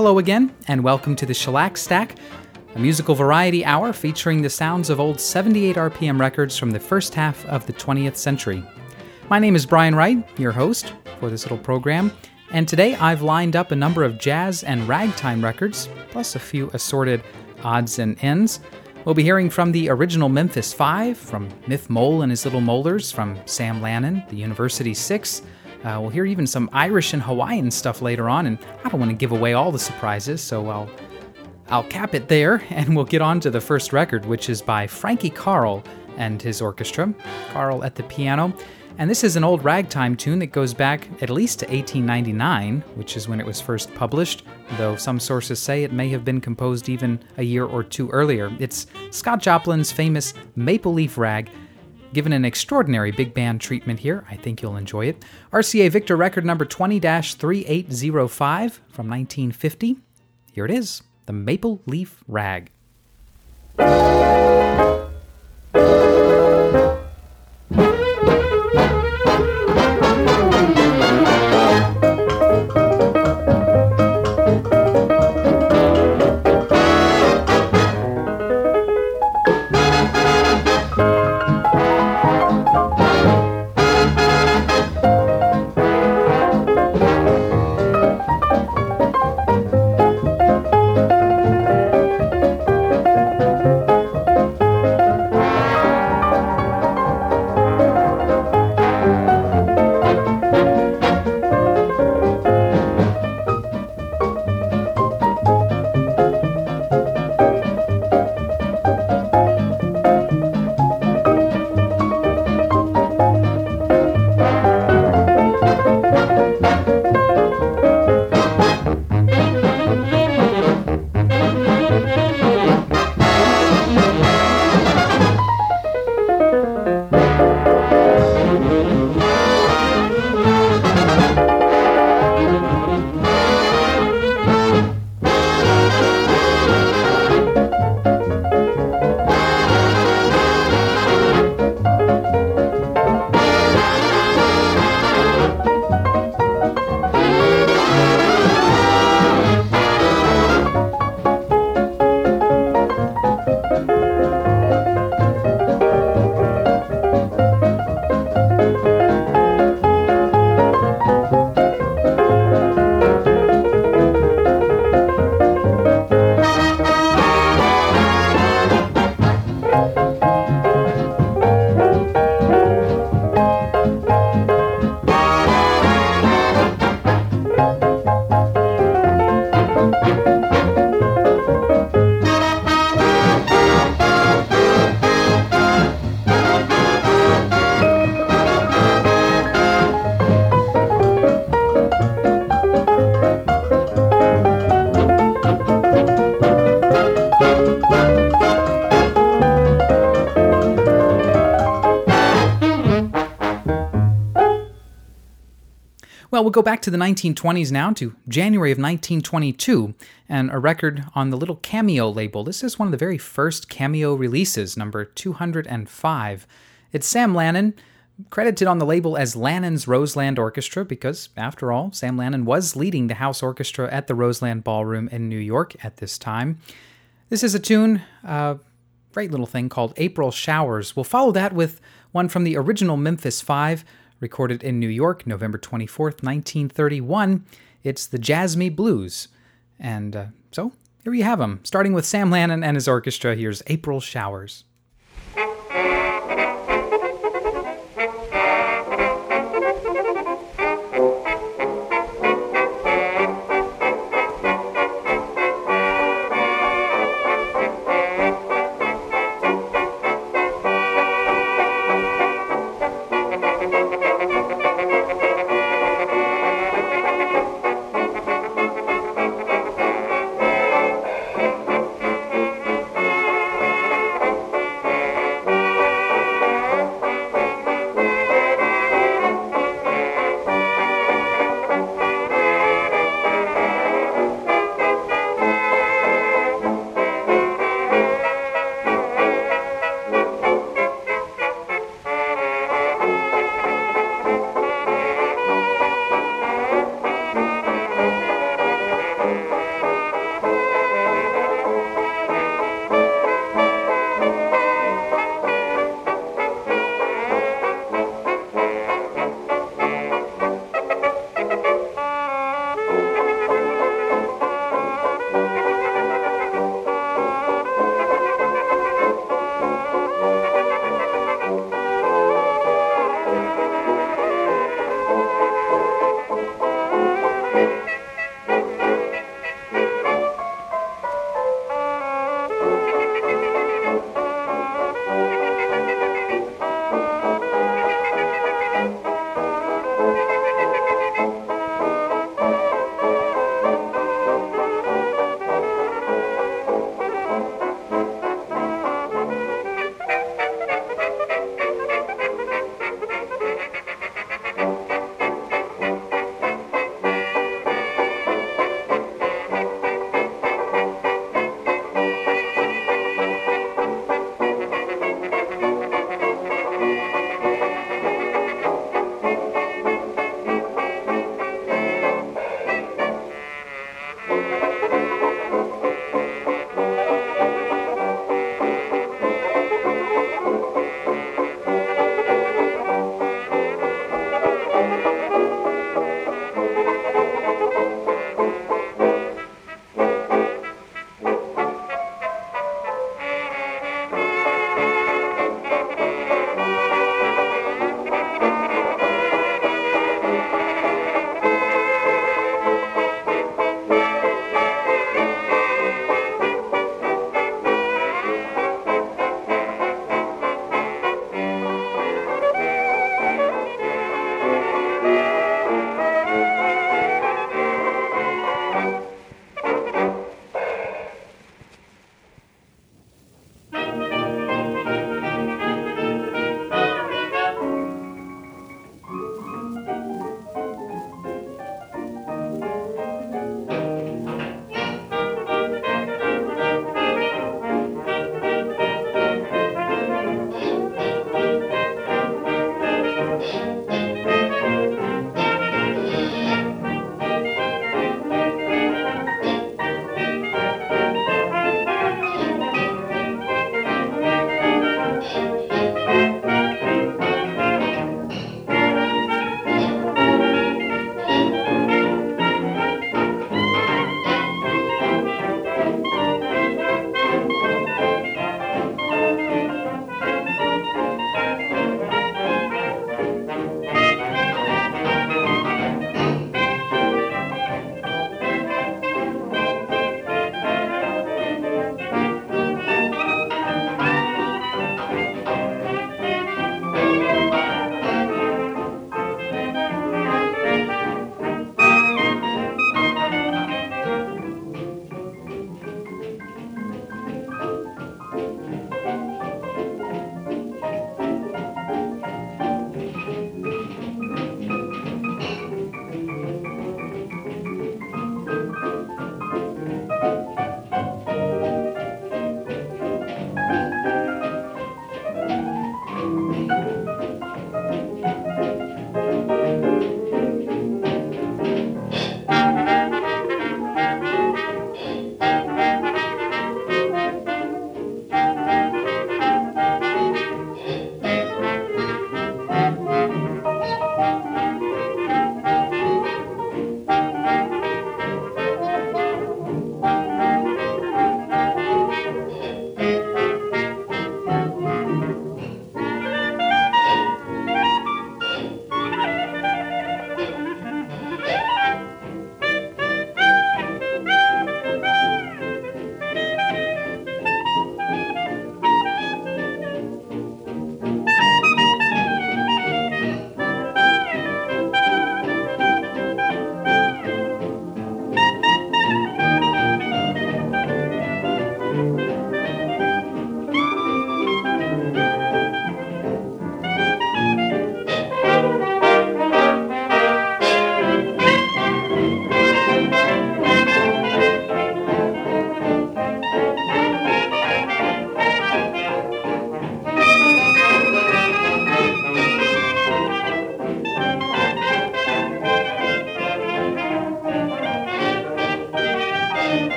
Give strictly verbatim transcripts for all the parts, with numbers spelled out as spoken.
hello again, and welcome to the Shellac Stack, a musical variety hour featuring the sounds of old seventy-eight R P M records from the first half of the twentieth century. My name is Brian Wright, your host for this little program, and today I've lined up a number of jazz and ragtime records, plus a few assorted odds and ends. We'll be hearing from the original Memphis Five, from Miff Mole and his Little Molars, from Sam Lannon, the University Six. Uh, we'll hear even some Irish and Hawaiian stuff later on, and I don't want to give away all the surprises, so I'll I'll cap it there, and we'll get on to the first record, which is by Frankie Carl and his orchestra, Carl at the piano. And this is an old ragtime tune that goes back at least to eighteen ninety-nine, which is when it was first published, though some sources say it may have been composed even a year or two earlier. It's Scott Joplin's famous Maple Leaf Rag, given an extraordinary big band treatment here. I think you'll enjoy it. R C A Victor record number twenty dash three eight zero five from nineteen fifty. Here it is, the Maple Leaf Rag. Well, we'll go back to the nineteen twenties now, to January of nineteen twenty-two, and a record on the little Cameo label. This is one of the very first Cameo releases, number two hundred five. It's Sam Lannon, credited on the label as Lannon's Roseland Orchestra, because, after all, Sam Lannon was leading the house orchestra at the Roseland Ballroom in New York at this time. This is a tune, a great little thing called April Showers. We'll follow that with one from the original Memphis Five, recorded in New York, November twenty-fourth, nineteen thirty-one. It's the Jazz Me Blues. And uh, so, here you have them. Starting with Sam Lannon and his orchestra, here's April Showers.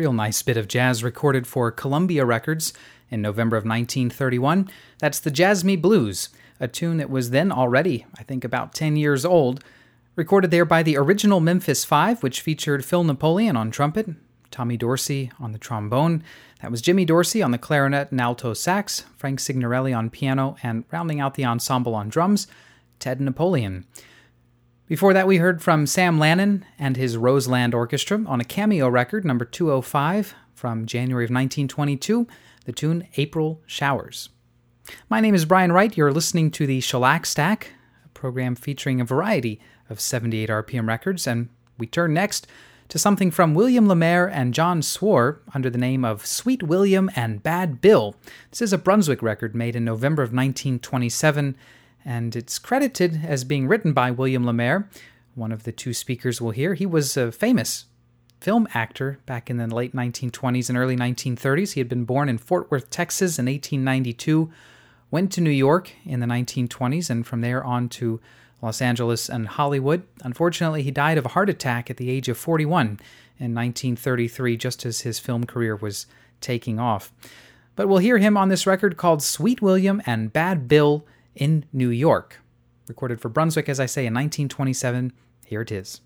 real nice bit of jazz recorded for Columbia Records in November of nineteen thirty-one. That's the Jazz Me Blues, a tune that was then already, I think, about ten years old, recorded there by the original Memphis Five, which featured Phil Napoleon on trumpet, Tommy Dorsey on the trombone, that was Jimmy Dorsey on the clarinet and alto sax, Frank Signorelli on piano, and rounding out the ensemble on drums, Ted Napoleon. Before that, we heard from Sam Lannon and his Roseland Orchestra on a cameo record, number two oh five, from January of nineteen twenty-two, the tune April Showers. My name is Brian Wright. You're listening to the Shellac Stack, a program featuring a variety of seventy-eight R P M records, and we turn next to something from William Lemaire and John Swore under the name of Sweet William and Bad Bill. This is a Brunswick record made in November of nineteen twenty-seven, and it's credited as being written by William Lemaire, one of the two speakers we'll hear. He was a famous film actor back in the late nineteen twenties and early nineteen thirties. He had been born in Fort Worth, Texas in eighteen ninety-two, went to New York in the nineteen twenties, and from there on to Los Angeles and Hollywood. Unfortunately, he died of a heart attack at the age of forty-one in nineteen thirty-three, just as his film career was taking off. But we'll hear him on this record called Sweet William and Bad Bill in New York. Recorded for Brunswick, as I say, in nineteen twenty-seven. Here it is.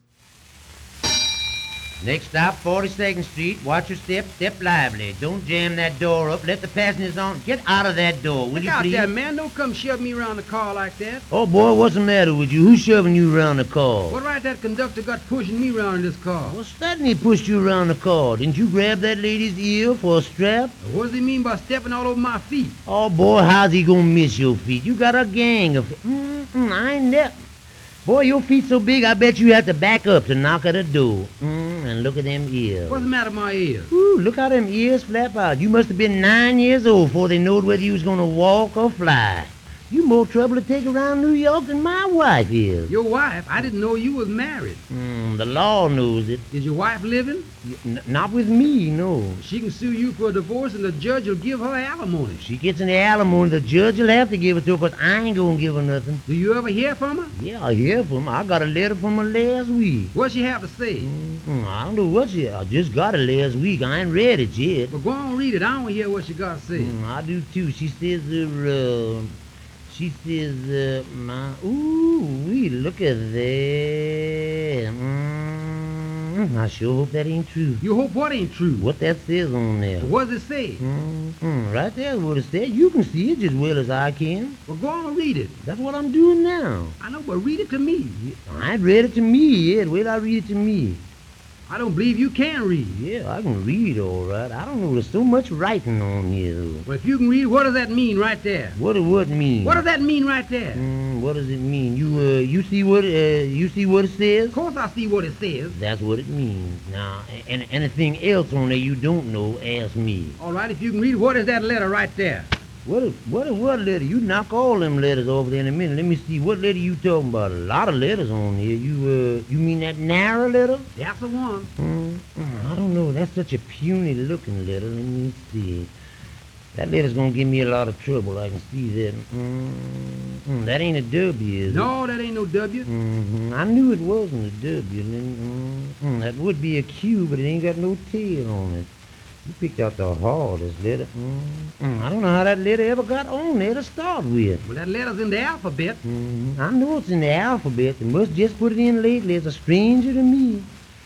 Next stop, forty-second Street. Watch your step. Step lively. Don't jam that door up. Let the passengers on. Get out of that door, will Look you out please? there, man. Don't come shove me around the car like that. Oh, boy, what's the matter with you? Who's shoving you around the car? What right that conductor got pushing me around in this car? Well, Studney pushed you around the car. Didn't you grab that lady's ear for a strap? What does he mean by stepping all over my feet? Oh, boy, how's he gonna miss your feet? You got a gang of... Mm-mm, I ain't never... Boy, your feet so big, I bet you have to back up to knock at the door. Mm, and look at them ears. What's the matter with my ears? Ooh, look how them ears flap out. You must have been nine years old before they knowed whether you was gonna walk or fly. You more trouble to take around New York than my wife is. Your wife? I didn't know you was married. Mm, the law knows it. Is your wife living? N- not with me, no. She can sue you for a divorce and the judge will give her alimony. If she gets in the alimony, the judge will have to give it to her, but I ain't gonna give her nothing. Do you ever hear from her? Yeah, I hear from her. I got a letter from her last week. What she have to say? Mm, I don't know what she... I just got it last week. I ain't read it yet. Well, go on, read it. I don't hear what she got to say. Mm, I do, too. She says, uh... She says, uh, my... Ooh, wee, look at that. Mm, I sure hope that ain't true. You hope what ain't true? What that says on there. What does it say? Mm-hmm. Right there is what it said. You can see it as well as I can. Well, go on, read it. That's what I'm doing now. I know, but read it to me. I ain't read it to me yet. Wait till I read it to me. I don't believe you can read. Yeah, I can read all right. I don't know. There's so much writing on here, though. Well, if you can read, what does that mean right there? What does what mean? What does that mean right there? Mm, what does it mean? You uh, you see what uh, you see what it says? Of course I see what it says. That's what it means. Now, and anything else on there you don't know, ask me. All right, if you can read, what is that letter right there? What is, what is what letter? You knock all them letters over there in a minute. Let me see. What letter you talking about? A lot of letters on here. You uh, you mean that narrow letter? That's the one. Mm, mm, I don't know. That's such a puny looking letter. Let me see. That letter's gonna give me a lot of trouble. I can see that. Mm, mm, that ain't a W, is it? No, that ain't no W. Mm-hmm. I knew it wasn't a W. Mm, mm, that would be a Q, but it ain't got no tail on it. You picked out the hardest letter. Mm, mm, I don't know how that letter ever got on there to start with. Well, that letter's in the alphabet. Mm, I know it's in the alphabet. They must just put it in lately. It's a stranger to me.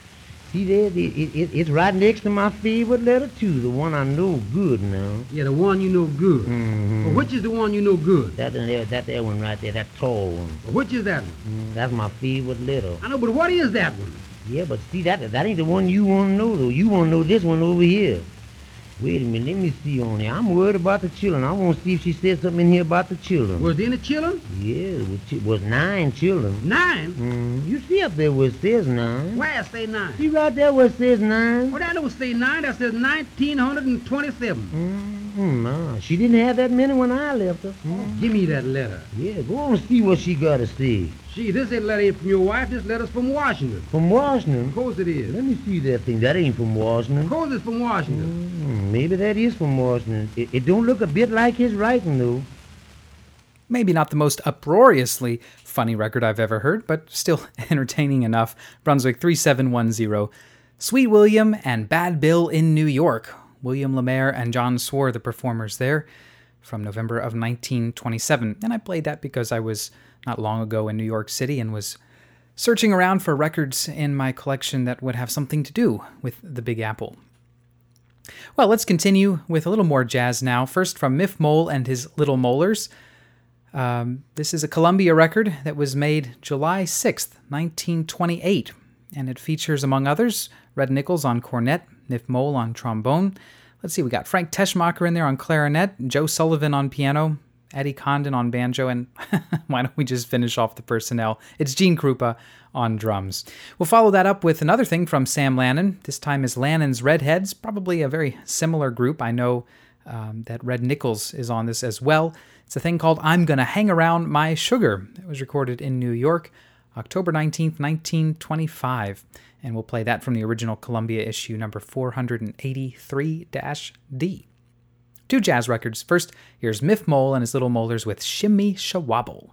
See there, it, it, it's right next to my favorite letter, too, the one I know good now. Yeah, the one you know good. Mm-hmm. Well, which is the one you know good? That there, that there one right there, that tall one. Well, which is that one? Mm, that's my favorite letter. I know, but what is that one? Yeah, but see, that that ain't the one you want to know, though. You want to know this one over here. Wait a minute, let me see on there. I'm worried about the children. I want to see if she said something in here about the children. Was there any children? Yeah, it was, was nine children. Nine? Mm, you see up there where it says nine. Where say nine? See right there where it says nine? Well, that don't say nine. That says nineteen twenty-seven. Mm, nah, she didn't have that many when I left her. Mm. Give me that letter. Yeah, go on and see what she got to say. Gee, this ain't letter ain't from your wife. This letter's from Washington. From Washington? Of course it is. Let me see that thing. That ain't from Washington. Of course it's from Washington. Mm, maybe that is from Washington. It, it don't look a bit like his writing, though. Maybe not the most uproariously funny record I've ever heard, but still entertaining enough. Brunswick three seven one zero, Sweet William and Bad Bill in New York. William Lemaire and John Swore, the performers there, from November of nineteen twenty-seven. And I played that because I was not long ago in New York City and was searching around for records in my collection that would have something to do with the Big Apple. Well, let's continue with a little more jazz now. First from Miff Mole and his Little Molars. Um, this is a Columbia record that was made July sixth, nineteen twenty-eight. And it features, among others, Red Nichols on cornet, Miff Mole on trombone. Let's see, we got Frank Teschmacher in there on clarinet, Joe Sullivan on piano, Eddie Condon on banjo, and why don't we just finish off the personnel? It's Gene Krupa on drums. We'll follow that up with another thing from Sam Lannon. This time is Lannon's Redheads, probably a very similar group. I know um, that Red Nichols is on this as well. It's a thing called I'm Gonna Hang Around My Sugar. It was recorded in New York, October nineteenth, nineteen twenty-five, and we'll play that from the original Columbia issue number four eighty-three D. Two jazz records. First, here's Miff Mole and his Little Molars with Shimmy Shawabble.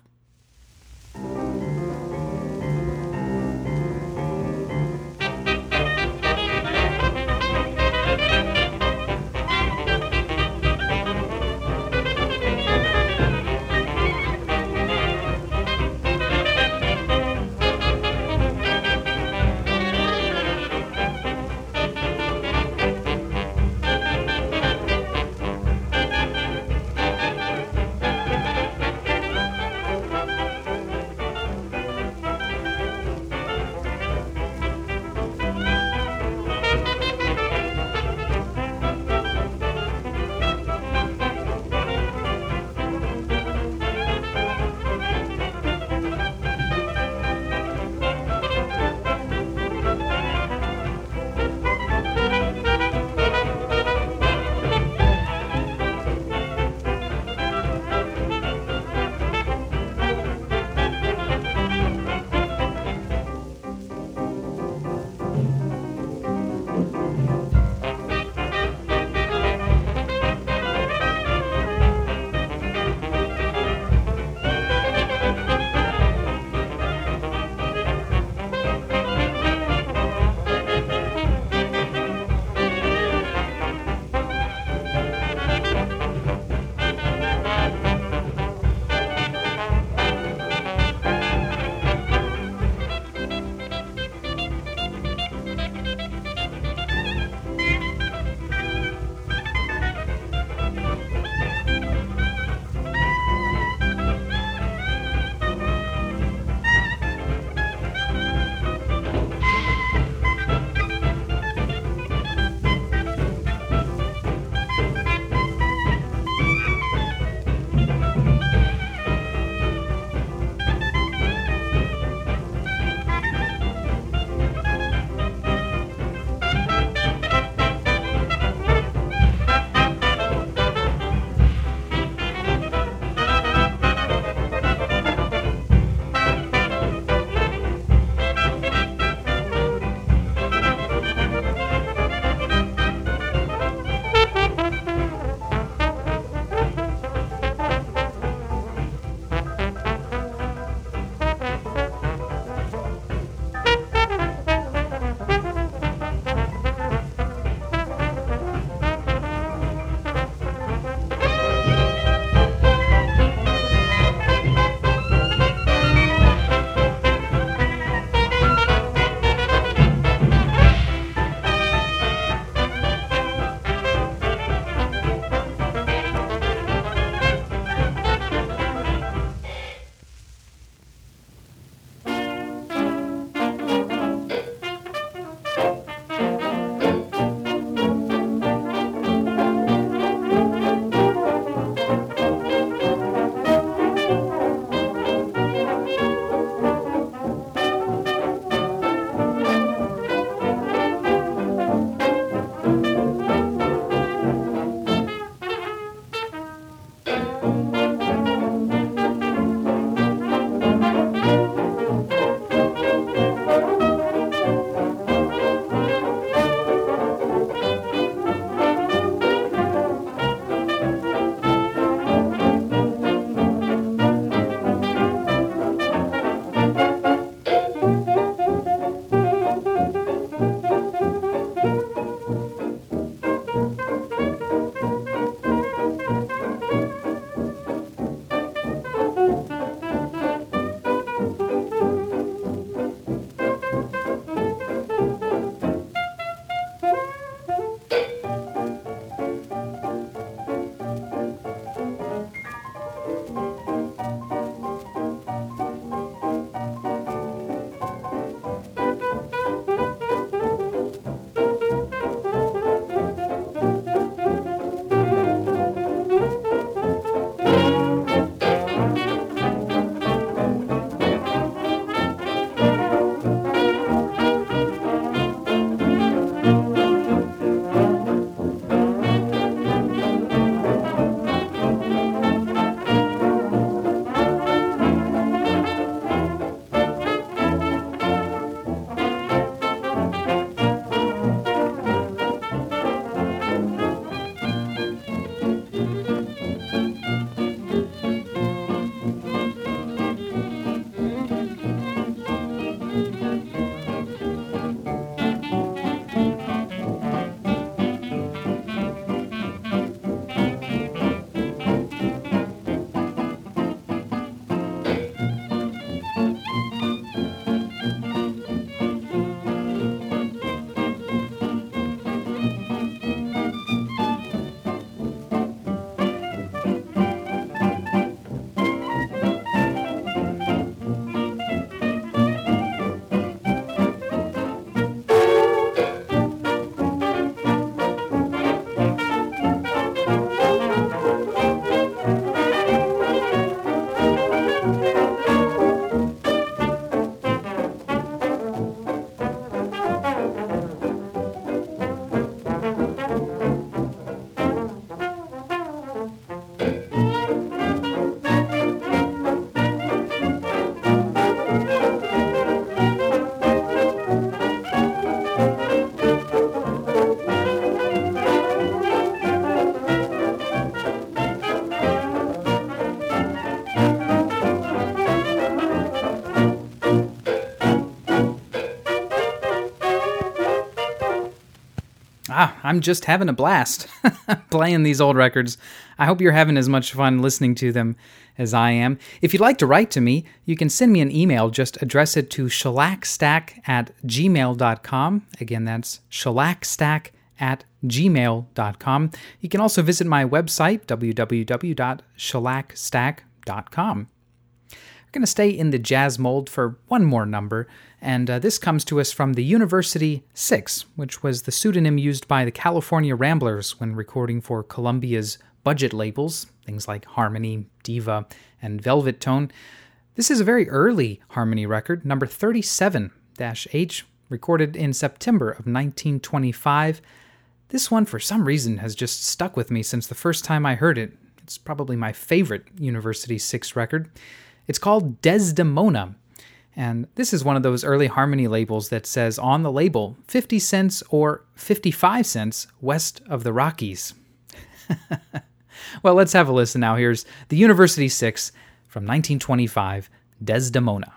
Ah, I'm just having a blast playing these old records. I hope you're having as much fun listening to them as I am. If you'd like to write to me, you can send me an email. Just address it to shellackstack at gmail dot com. Again, that's shellackstack at gmail dot com. You can also visit my website, w w w dot shellackstack dot com. We're going to stay in the jazz mold for one more number, and uh, this comes to us from the University six, which was the pseudonym used by the California Ramblers when recording for Columbia's budget labels, things like Harmony, Diva, and Velvet Tone. This is a very early Harmony record, number thirty-seven H, recorded in September of nineteen twenty-five. This one, for some reason, has just stuck with me since the first time I heard it. It's probably my favorite University six record. It's called Desdemona, and this is one of those early Harmony labels that says on the label fifty cents or fifty-five cents west of the Rockies. Well, let's have a listen now. Here's the University six from nineteen twenty-five, Desdemona.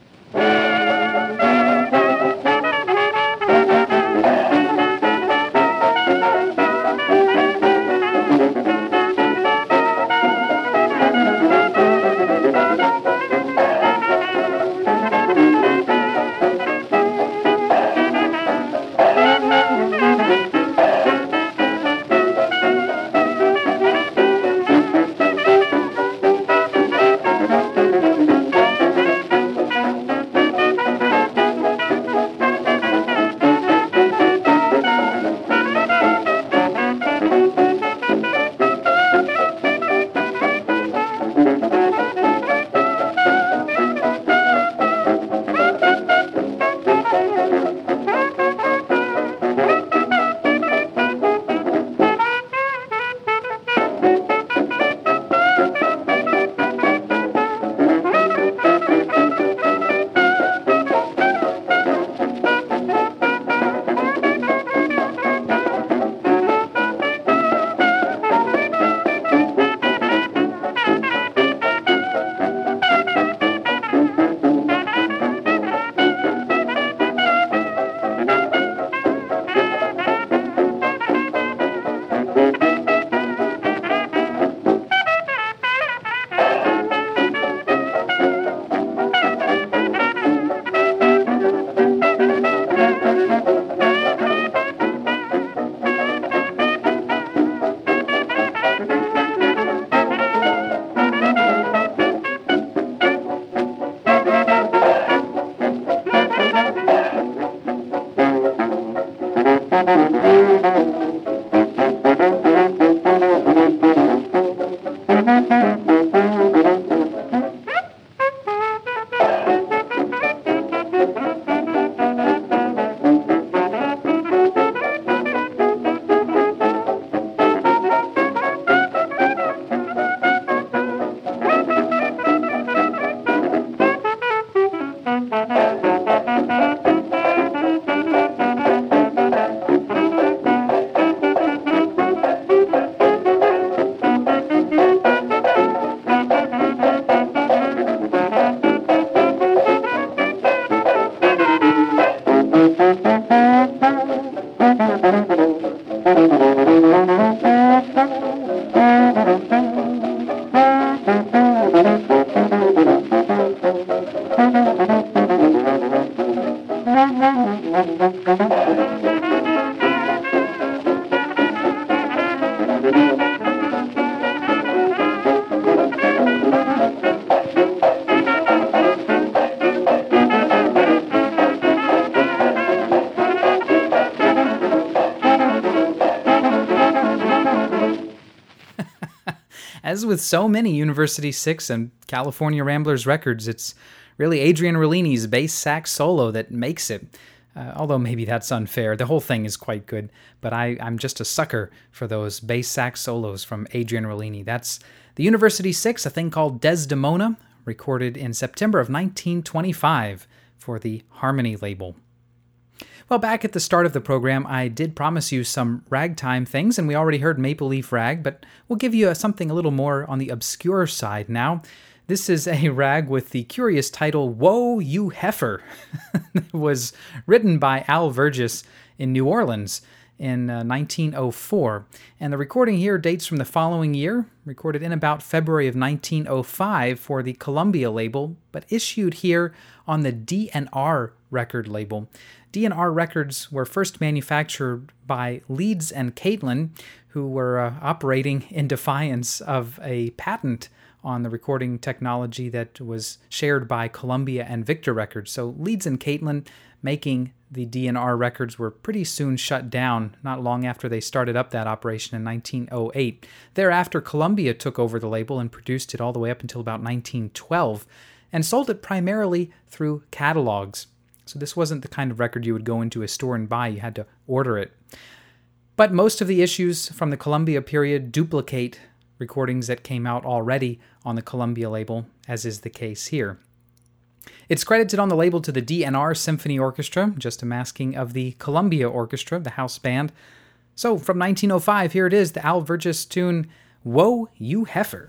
As with so many University six and California Ramblers records, it's really Adrian Rollini's bass sax solo that makes it. Uh, although maybe that's unfair. The whole thing is quite good, but I, I'm just a sucker for those bass sax solos from Adrian Rollini. That's the University six, a thing called Desdemona, recorded in September of nineteen twenty-five for the Harmony label. Well, back at the start of the program, I did promise you some ragtime things, and we already heard Maple Leaf Rag, but we'll give you something a little more on the obscure side now. This is a rag with the curious title, Whoa, You Heifer. It was written by Al Vergis in New Orleans in uh, nineteen oh four. And the recording here dates from the following year, recorded in about February of nineteen oh five for the Columbia label, but issued here on the D and R record label. D and R records were first manufactured by Leeds and Caitlin, who were uh, operating in defiance of a patent on the recording technology that was shared by Columbia and Victor Records. So Leeds and Caitlin, making the D and R records, were pretty soon shut down, not long after they started up that operation in nineteen oh eight. Thereafter, Columbia took over the label and produced it all the way up until about nineteen twelve, and sold it primarily through catalogs. So this wasn't the kind of record you would go into a store and buy. You had to order it. But most of the issues from the Columbia period duplicate recordings that came out already on the Columbia label, as is the case here. It's credited on the label to the D and R Symphony Orchestra, just a masking of the Columbia Orchestra, the house band. So from nineteen oh five, here it is, the Al Vergis tune, Whoa, You Heifer.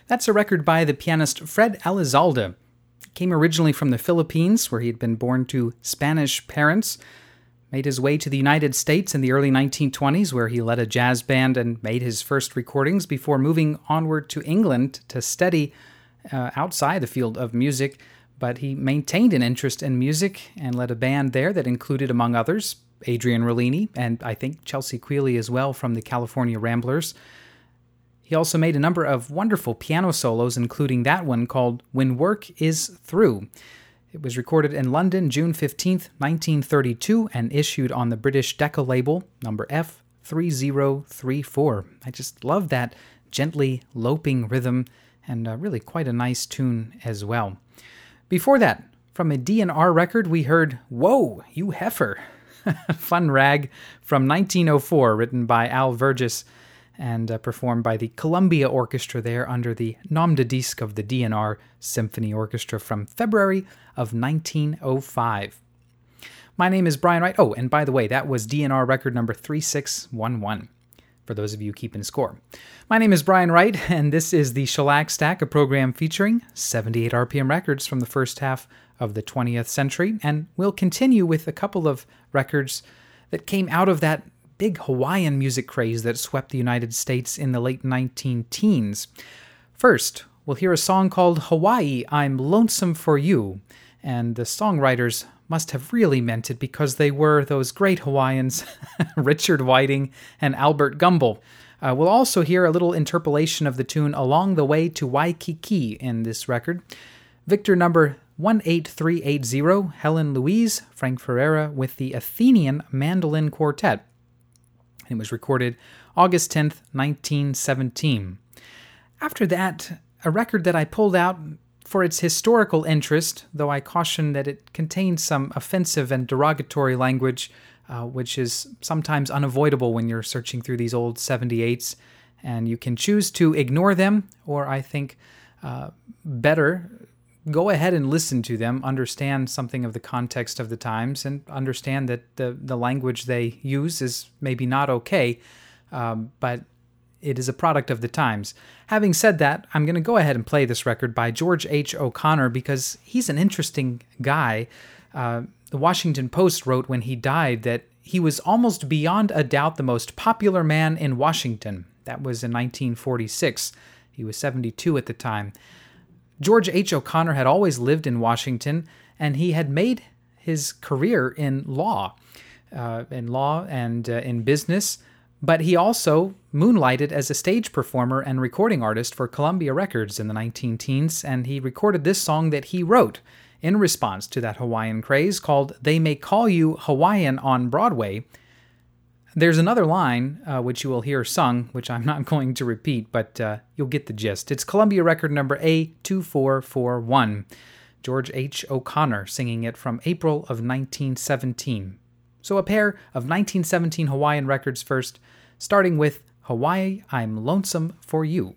That's a record by the pianist Fred Elizalde. He came originally from the Philippines, where he had been born to Spanish parents, made his way to the United States in the early nineteen twenties, where he led a jazz band and made his first recordings before moving onward to England to study uh, outside the field of music. But he maintained an interest in music and led a band there that included, among others, Adrian Rollini and I think Chelsea Quealy as well from the California Ramblers. He also made a number of wonderful piano solos, including that one called When Work Is Through. It was recorded in London June fifteenth, nineteen thirty-two, and issued on the British Decca label, number F three zero three four. I just love that gently loping rhythm, and uh, really quite a nice tune as well. Before that, from a D and R record, we heard Whoa, You Heifer, Fun Rag from nineteen oh four, written by Al Vergis and uh, performed by the Columbia Orchestra there under the nom de disque of the D and R Symphony Orchestra from February of nineteen oh five. My name is Brian Wright. Oh, and by the way, that was D and R record number three six one one, for those of you keeping score. My name is Brian Wright, and this is the Shellac Stack, a program featuring seventy-eight R P M records from the first half of the twentieth century, and we'll continue with a couple of records that came out of that big Hawaiian music craze that swept the United States in the late nineteen teens. First, we'll hear a song called Hawaii, I'm Lonesome for You, and the songwriters must have really meant it because they were those great Hawaiians, Richard Whiting and Albert Gumbel. Uh, we'll also hear a little interpolation of the tune Along the Way to Waikiki in this record. Victor number one eight three eight zero, Helen Louise, Frank Ferreira with the Athenian Mandolin Quartet. It was recorded August tenth, nineteen seventeen. After that, a record that I pulled out for its historical interest, though I caution that it contains some offensive and derogatory language, uh, which is sometimes unavoidable when you're searching through these old seventy-eights, and you can choose to ignore them, or I think uh, better, go ahead and listen to them, understand something of the context of the times, and understand that the, the language they use is maybe not okay, um, but it is a product of the times. Having said that, I'm going to go ahead and play this record by George H. O'Connor because he's an interesting guy. Uh, the Washington Post wrote when he died that he was almost beyond a doubt the most popular man in Washington. That was in nineteen forty-six. He was seventy-two at the time. George H. O'Connor had always lived in Washington, and he had made his career in law, uh, in law and uh, in business, but he also moonlighted as a stage performer and recording artist for Columbia Records in the nineteen teens, and he recorded this song that he wrote in response to that Hawaiian craze called They May Call You Hawaiian on Broadway. There's another line, uh, which you will hear sung, which I'm not going to repeat, but uh, you'll get the gist. It's Columbia record number A two four four one. George H. O'Connor singing it from April of nineteen seventeen. So a pair of nineteen seventeen Hawaiian records first, starting with Hawaii, I'm Lonesome for You.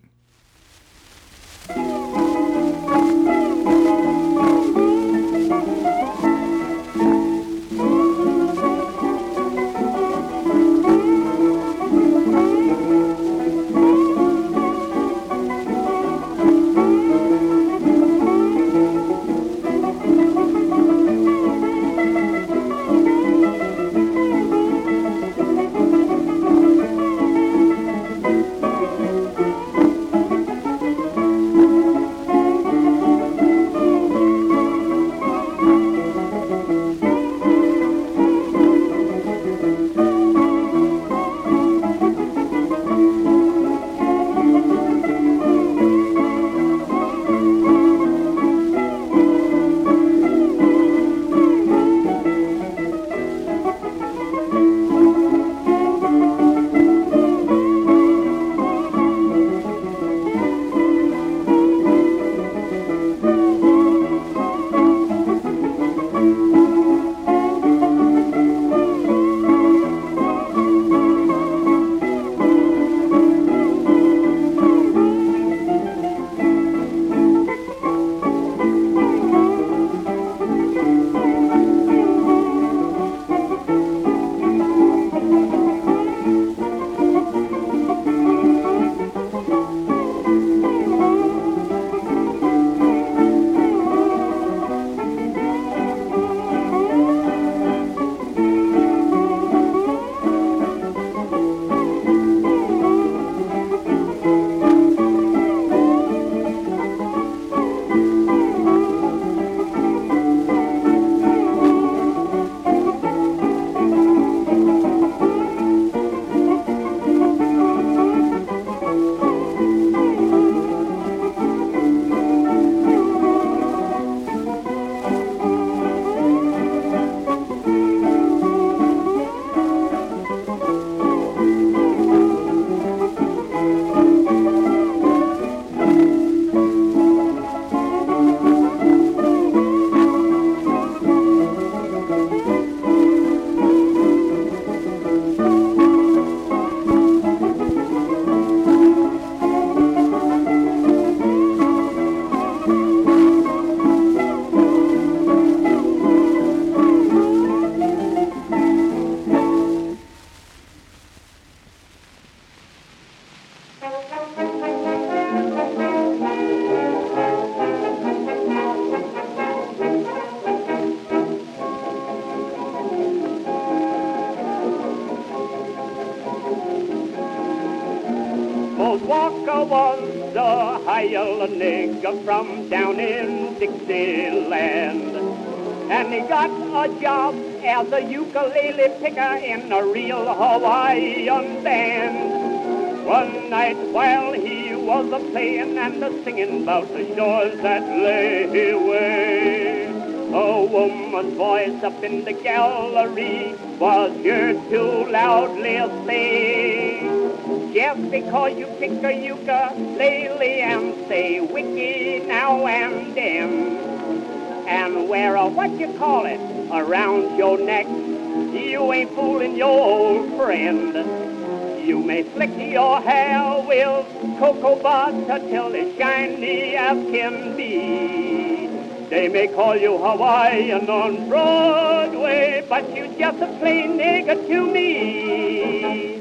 while a nigger from down in Dixieland. And he got a job as a ukulele picker in a real Hawaiian band. One night while he was a-playing and a-singing about the shores that lay away, a woman's voice up in the gallery was heard to loudly say, just because you pick a ukulele and say wiki now and then, and wear a what you call it around your neck, you ain't fooling your old friend. You may flick your hair with cocoa butter till it's shiny as can be. They may call you Hawaiian on Broadway, but you just a plain nigger to me.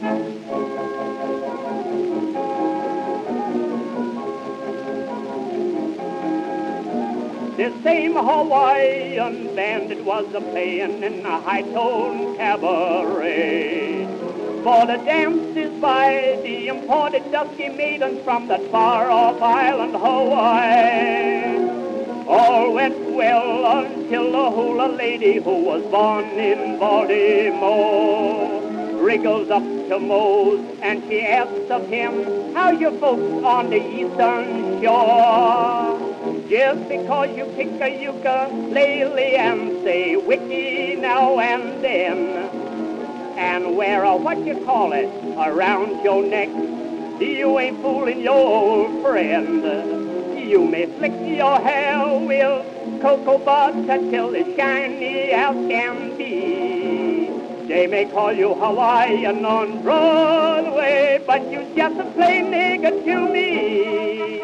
This same Hawaiian bandit was a-playing in a high-tone cabaret. For the dances by the imported dusky maidens from that far-off island Hawaii. All went well until the hula lady who was born in Baltimore wriggles up to Mose and she asks of him, how you folks on the eastern shore? Just because you pick a ukulele and say wiki now and then, and wear a what you call it around your neck, you ain't fooling your old friend. You may flick your hair with cocoa butter till it's shiny as can be. They may call you Hawaiian on Broadway, but you just a plain nigger to me.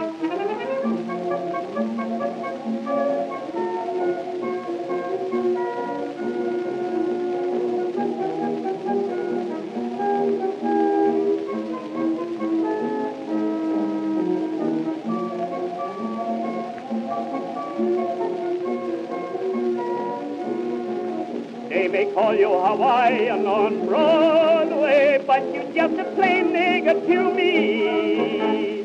They may call you Hawaiian on Broadway, but you just a plain nigger to me.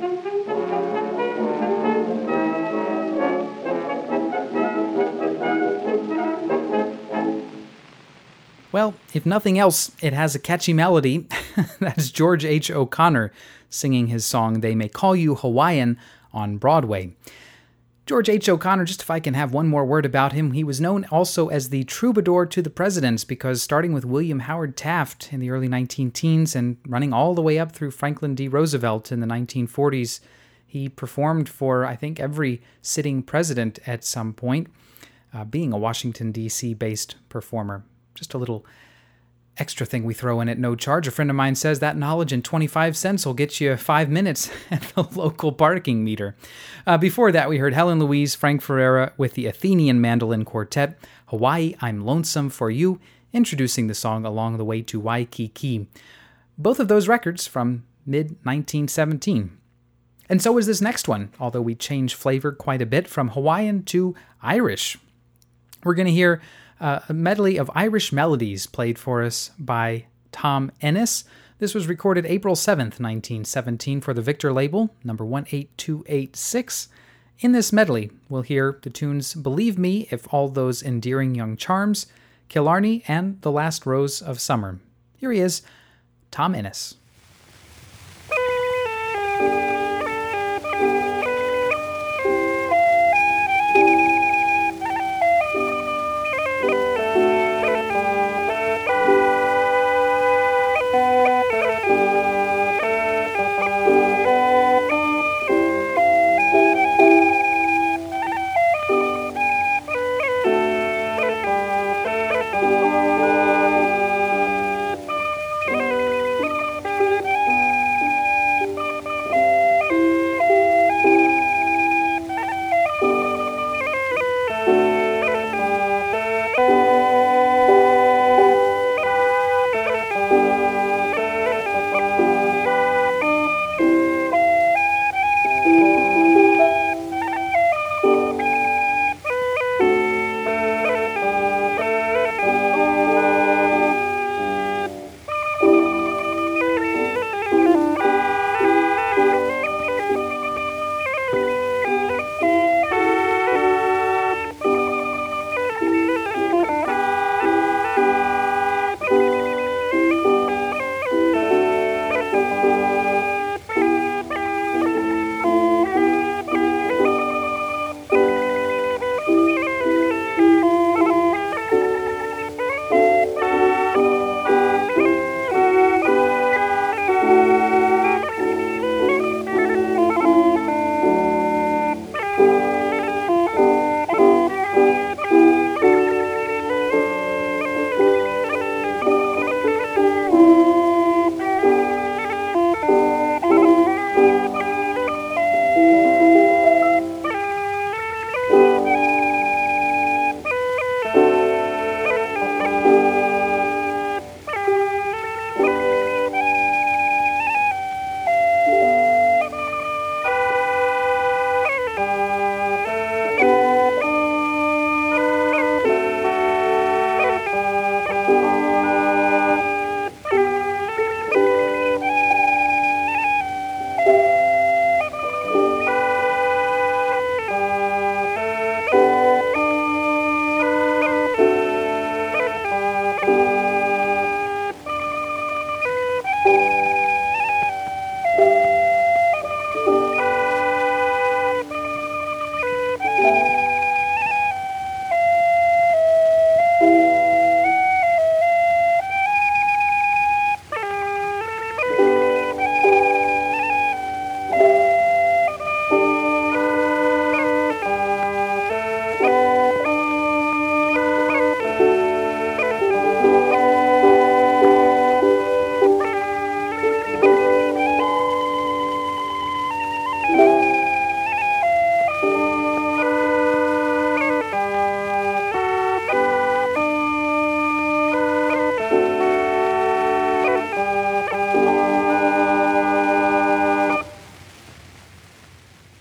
Well, if nothing else, it has a catchy melody. That's George H. O'Connor singing his song They May Call You Hawaiian on Broadway. George H. O'Connor, just if I can have one more word about him, he was known also as the troubadour to the presidents because starting with William Howard Taft in the early nineteen teens and running all the way up through Franklin D. Roosevelt in the nineteen forties, he performed for, I think, every sitting president at some point, uh, being a Washington, D C based performer. Just a little extra thing we throw in at no charge. A friend of mine says that knowledge and twenty-five cents will get you five minutes at the local parking meter. Uh, before that, we heard Helen Louise, Frank Ferreira with the Athenian Mandolin Quartet, Hawaii, I'm Lonesome for You, introducing the song Along the Way to Waikiki. Both of those records from mid nineteen seventeen. And so is this next one, although we change flavor quite a bit from Hawaiian to Irish. We're going to hear Uh, a medley of Irish melodies played for us by Tom Ennis. This was recorded April seventh, nineteen seventeen for the Victor label, number one eight two eight six. In this medley, we'll hear the tunes Believe Me If All Those Endearing Young Charms, Killarney, and The Last Rose of Summer. Here he is, Tom Ennis.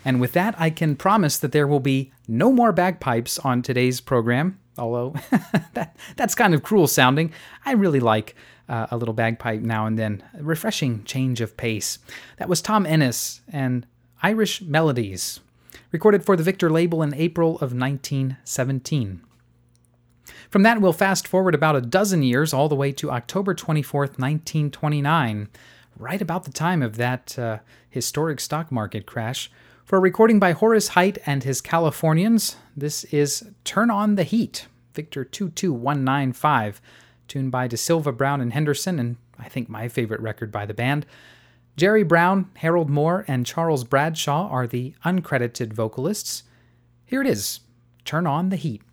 And with that, I can promise that there will be no more bagpipes on today's program, although that that's kind of cruel sounding. I really like uh, a little bagpipe now and then. A refreshing change of pace. That was Tom Ennis and Irish Melodies, recorded for the Victor label in April of nineteen seventeen. From that, we'll fast forward about a dozen years all the way to October twenty-fourth, nineteen twenty-nine, right about the time of that uh, historic stock market crash. For a recording by Horace Heidt and his Californians, this is Turn on the Heat, Victor two two one nine five, tuned by DeSilva, Brown, and Henderson, and I think my favorite record by the band. Jerry Brown, Harold Moore, and Charles Bradshaw are the uncredited vocalists. Here it is, Turn on the Heat.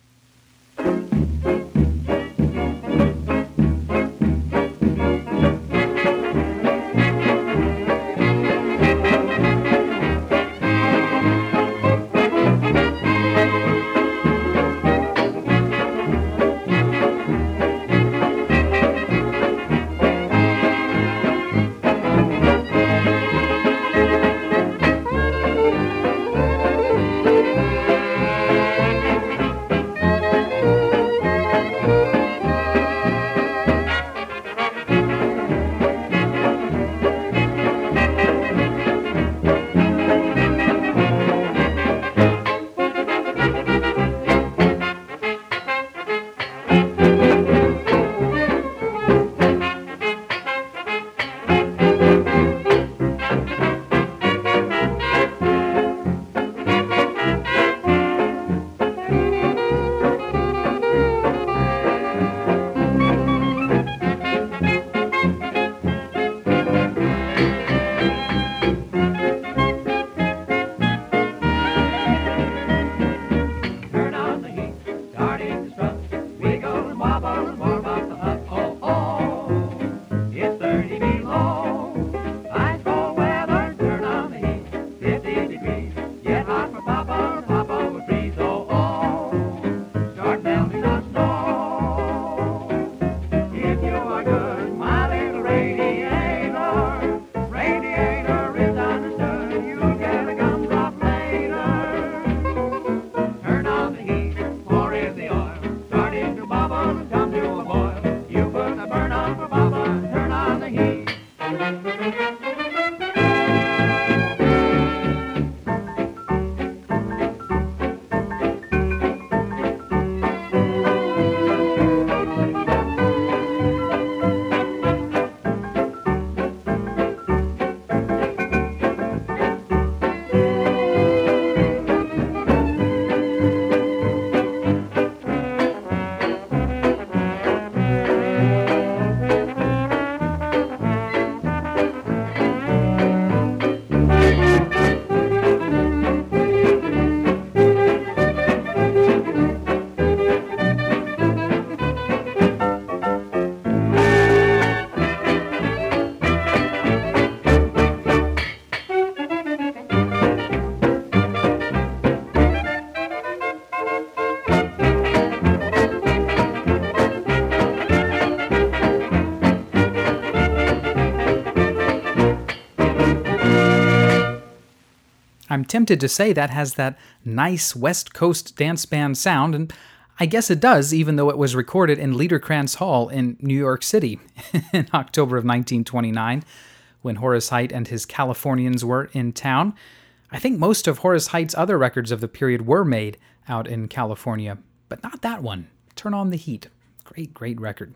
I'm tempted to say that has that nice West Coast dance band sound, and I guess it does, even though it was recorded in Liederkranz Hall in New York City in October of nineteen twenty-nine, when Horace Heidt and his Californians were in town. I think most of Horace Heidt's other records of the period were made out in California, but not that one. Turn on the Heat. Great, great record.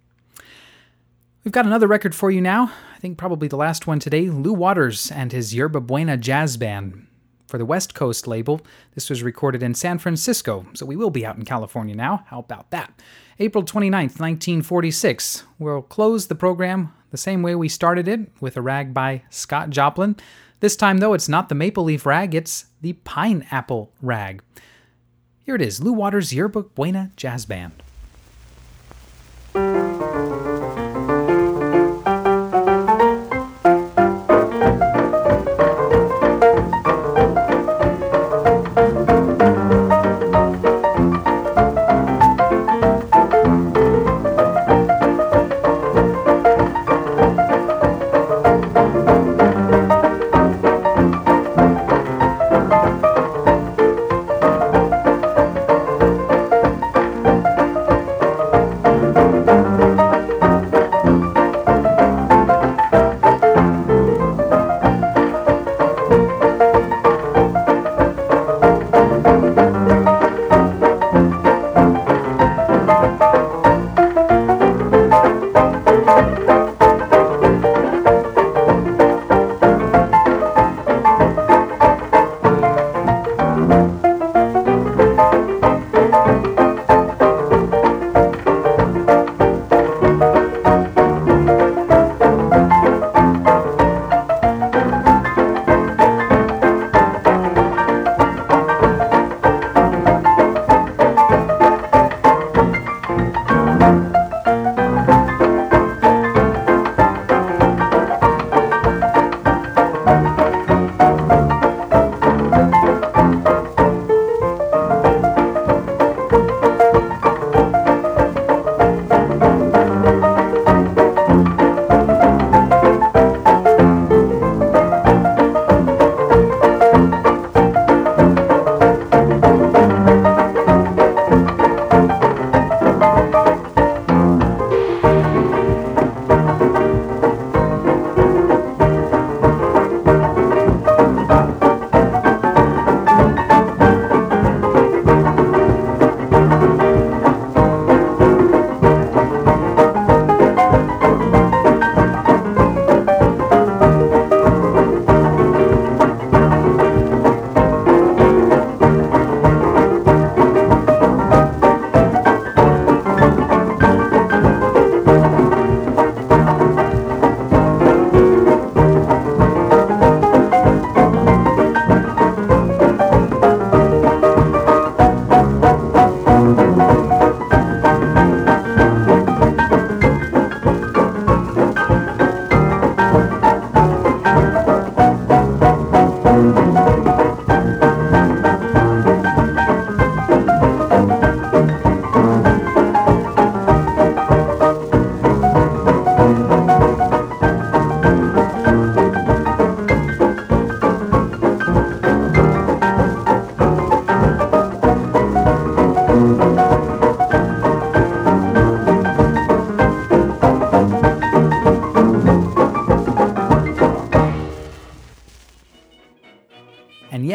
We've got another record for you now. I think probably the last one today. Lou Waters and his Yerba Buena Jazz Band. For the West Coast label, this was recorded in San Francisco, so we will be out in California now. How about that? April twenty-ninth, nineteen forty-six. We'll close the program the same way we started it, with a rag by Scott Joplin. This time, though, it's not the maple leaf rag, it's the pineapple rag. Here it is, Lou Waters' Yerba Buena Jazz Band.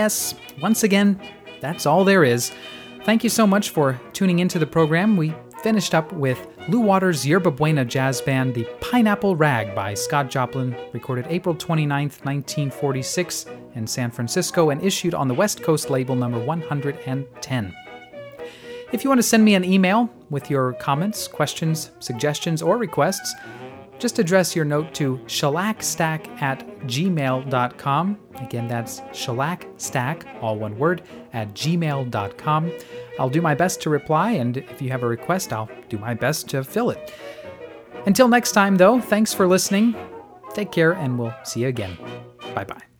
yes, once again, that's all there is. Thank you so much for tuning into the program. We finished up with Lou Waters' Yerba Buena Jazz Band, The Pineapple Rag by Scott Joplin, recorded April twenty-ninth, nineteen forty-six in San Francisco and issued on the West Coast label number one hundred ten. If you want to send me an email with your comments, questions, suggestions, or requests, just address your note to shellackstack at gmail dot com. Again, that's shellackstack, all one word, at gmail dot com. I'll do my best to reply, and if you have a request, I'll do my best to fill it. Until next time, though, thanks for listening. Take care, and we'll see you again. Bye-bye.